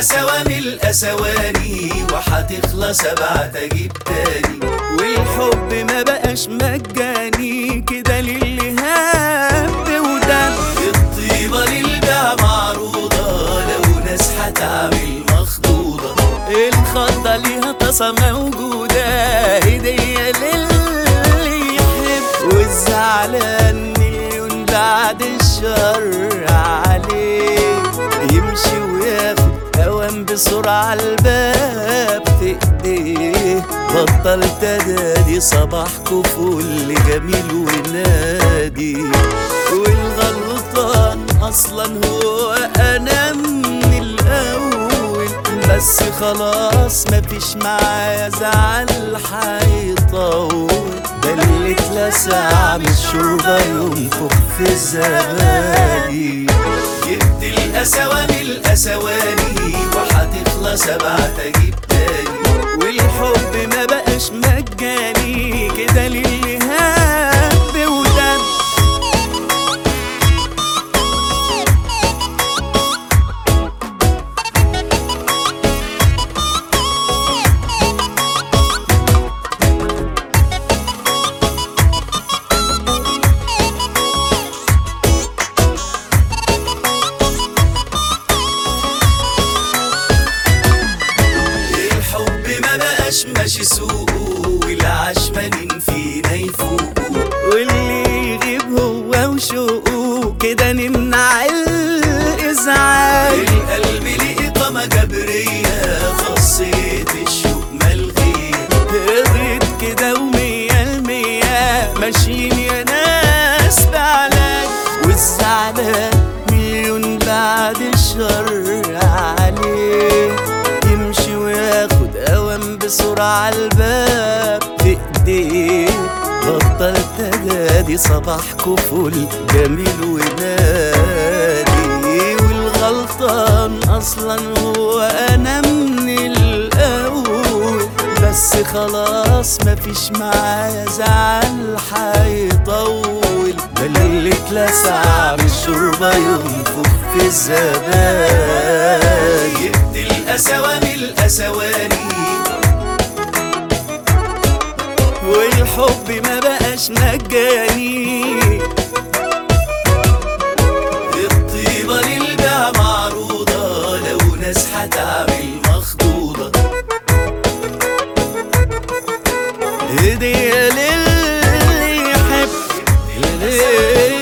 القسوة من القسواني، وحتخلص ابعت اجيب تاني. والحب ما بقاش مجاني كده للي هب ودم. الطيبة للبيع معروضة، لو ناس هتعمل مخضوضة. الخضة ليها طاسة موجودة، هدية للي يحب. والزعلان مليون بعد الشر عليه، يمشي وياخد اوام بسرعة الباب في ايديه. بطل تدادي صباحكوا فل جميل ونادي. والغلطان اصلا هو انا من الاول، بس خلاص مفيش معايا زعل هيطول. ده اللي اتلسع من الشوربة ينفخ في الزبادي. جبت القسوة من القسواني، وحتخلص ابعت اجيب تاني. والحب ما بقاش مجاني كده للي هب ودم. ماشي سوقه، والعشمانين فينا يفوقوا. واللي يغيب هو وشوقه كده نمنع الإزعاج. القلب ليه إقامة جبرية، خاصية الشوق ملغية. قضيت كده ومية المية ماشيين يا ناس بعلاج. والزعلان مليون بعد الشر عليه، يمشي وياخد اوام بسرعة الباب في ايديه. بطل تجادي صباحكوا فل جميل ونادي. والغلطان اصلا هو انا من الاول، بس خلاص مفيش معايا زعل هيطول. ده اللي اتلسع من الشوربة ينفخ في الزبادي. جبت القسوة من القسواني، والحب ما بقاش مجاني. الطيبة للبيع معروضة، لو ناس هتعمل مخضوضة. هدية للي يحب.